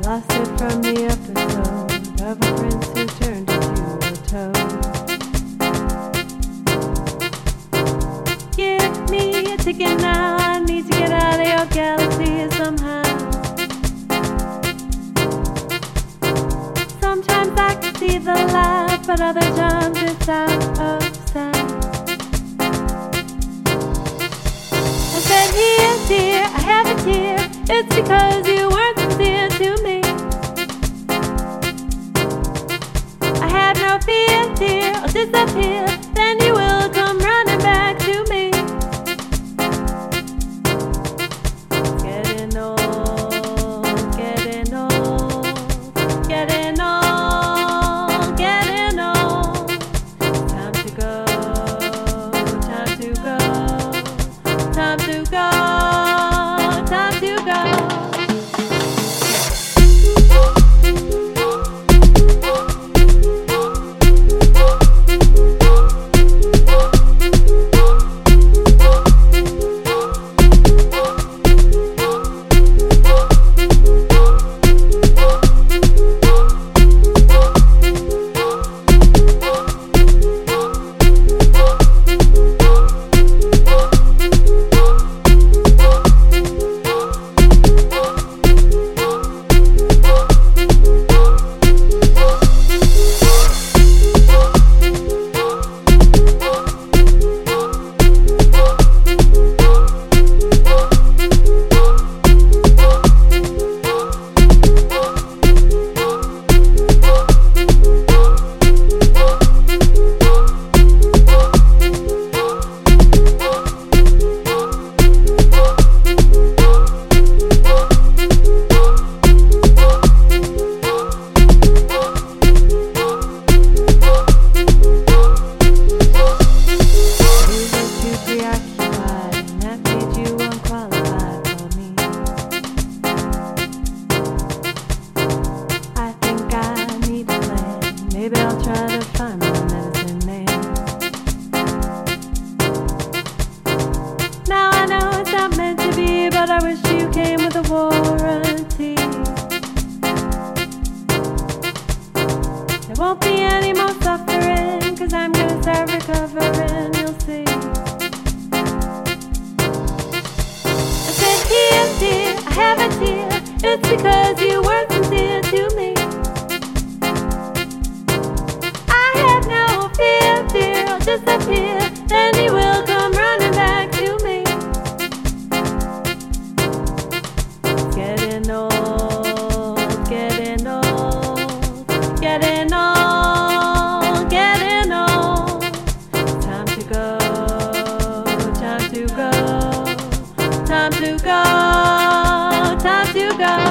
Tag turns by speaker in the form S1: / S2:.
S1: lost it from the episode of a prince who turned into a toad. Give me a ticket now, I need to get out of your galaxy somehow. Sometimes I can see the light, but other times it's out of sight. I said, here, dear, I have a tear. It's because you weren't sincere to me. I have no fear, dear, I'll disappear. Then you will come running back to me. Getting old, getting old, getting old, getting old. Time to go, time to go, time to go. Maybe I'll try to find my medicine man. Now I know it's not meant to be, but I wish you came with a warranty. There won't be any more suffering, 'cause I'm gonna start recovering, you'll see. I said, here, dear, I have a tear. It's because you weren't sincere to me. Disappear, then you will come running back to me. Getting old, getting old, getting old, getting old. Time to go, time to go, time to go, time to go.